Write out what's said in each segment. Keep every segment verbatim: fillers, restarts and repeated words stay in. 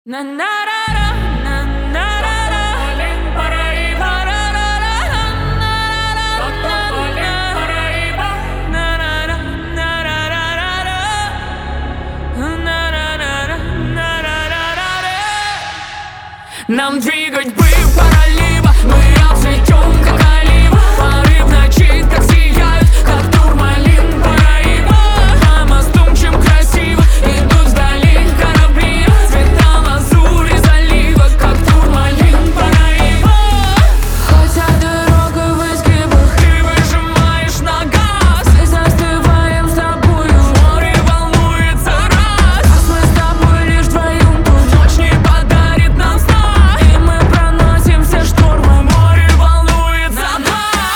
Na na na na na na na na Paraíba na na na na na Paraíba na na na na na na на. Нам двигать бы пора либо мы обцветем, как олива. Поры в ночи так сияют, как турмалин. Параиба, по мосту мчим красиво. Идут вдали корабли, цвета лазури залива, как турмалин. Параиба, хотя дорога в изгибах, ты выжимаешь на газ. Мы застываем с тобою, море волнуется раз. А мы с тобой лишь вдвоем, тут ночь не подарит нам сна. И мы проносим все штормы, море волнуется нас.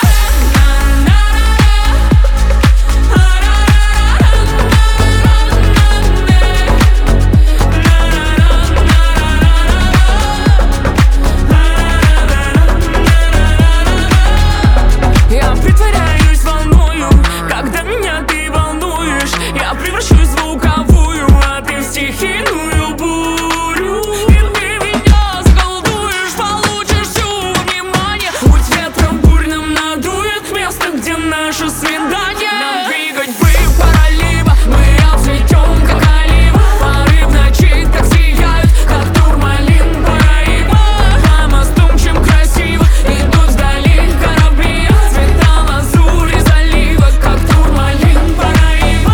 Я притворяюсь волною, когда меня ты волнуешь. Я превращусь в звуковую, а ты в стихийную бурю. И ты меня заколдуешь, получишь всё внимание. Путь ветром бурным надует место, где наше свидание. Нам двигать бы пора либо мы обцветем, как олива. Поры в ночи так сияют, как турмалин. Параиба, по мосту мчим красиво. Идут вдали корабли, цвета лазури залива, как турмалин. Параиба.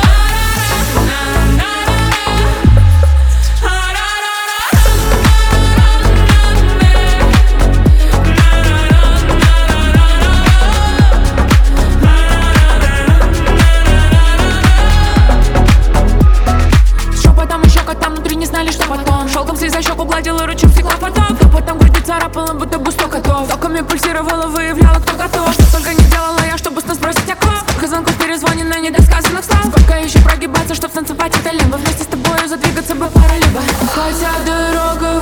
Шепотом и щекотом внутри не знали, что потом. Шелком слеза щеку гладила, ручем стекла поток. А потом грудь царапала, будто бы сто котов. Токами пульсировала, выявляла, кто готов. Что только не делала я, чтобы с нас бросить оков. Сколько звонков перезвонено, недосказанных слов. Сколько еще прогибаться, чтоб станцевать это либо. Вместе с тобою задвигаться бы пора либо. Хотя дорога